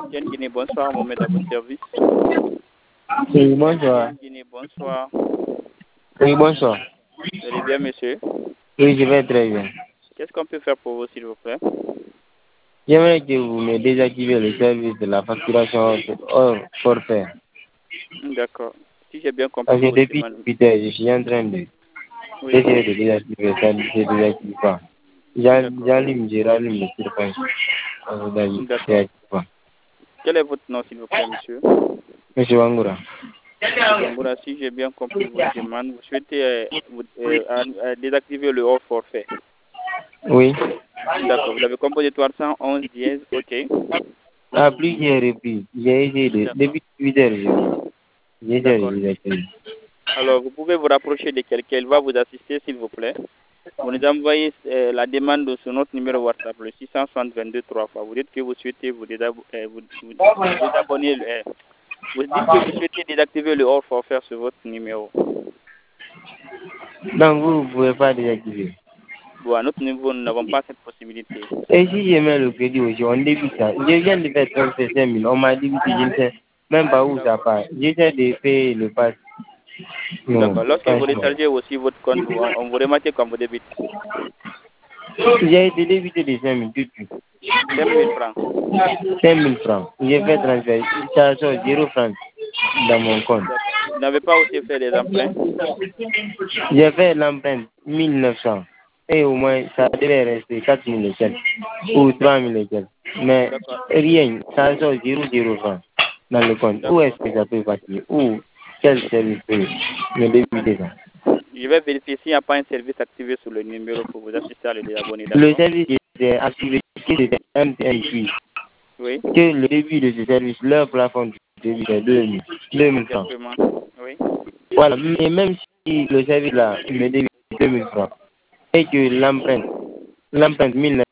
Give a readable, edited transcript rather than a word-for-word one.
Jen Guinée, bonsoir, Mohamed à votre service. Oui, bonsoir. Jen Guinée, bonsoir. Oui, bonsoir. Vous allez bien, monsieur? Oui, je vais très bien. Qu'est-ce qu'on peut faire pour vous, s'il vous plaît? J'aimerais que vous me désactivez le service de la facturation hors forfait. D'accord. Si j'ai bien compris Parce que votre depuis demande. 8 heures, je suis en train de Oui, d'essayer de désactiver ça, ne se désactive pas. d'accord. J'allume, je rallume le téléphone. Ça ne se D'accord. désactive pas. Quel est votre nom, s'il vous plaît, monsieur? Monsieur Wangoura. Monsieur Bangoura, si j'ai bien compris votre demande, vous souhaitez désactiver le hors forfait. Oui. D'accord. Vous avez composé 311 dièse, ok. À plusieurs reprises, j'ai essayé D'accord. depuis 8 heures, j'ai essayé D'accord. de désactiver. Alors, vous pouvez vous rapprocher de quelqu'un, il va vous assister, s'il vous plaît. Vous nous envoyez la demande sur notre numéro WhatsApp, le 660 3 fois. Vous dites que vous souhaitez vous désabonner. Vous dites que vous souhaitez désactiver le hors forfait sur votre numéro. Donc vous ne pouvez pas désactiver. Bon, à notre niveau, nous n'avons pas cette possibilité. Et si je mets le crédit aussi, on débute ça. Je viens de faire 35 000. On m'a dit que je ne sais même pas où ça part. J'essaie de payer le pass. Non, D'accord. Lorsque vous franchement. rechargez aussi votre compte, on vous remarque quand vous débite. J'ai été débité de 5 000 tout de suite. 5 000 francs. 5 000 francs. J'ai fait transfert. Ça sort 0 francs dans mon compte. D'accord. Vous n'avez pas aussi fait des emprunts? J'ai fait l'empreinte 1900. Et au moins, ça devait rester 4 000 et quelques. Ou 3 000 et quelques. Mais D'accord. rien. Ça sort 0 francs dans le compte. Où est-ce D'accord. que ça peut partir? Où? Quel service peut me débiter ça? Je vais vérifier s'il n'y a pas un service activé sur le numéro pour vous assister à le désabonner, Le d'accord? service était activé, c'était MTN qui, Oui, que le début de ce service, leur plafond de début c'est 2 000 francs. exactement. Oui. Voilà, mais même si le service là, il me débite 2 000 francs, et que l'empreinte 1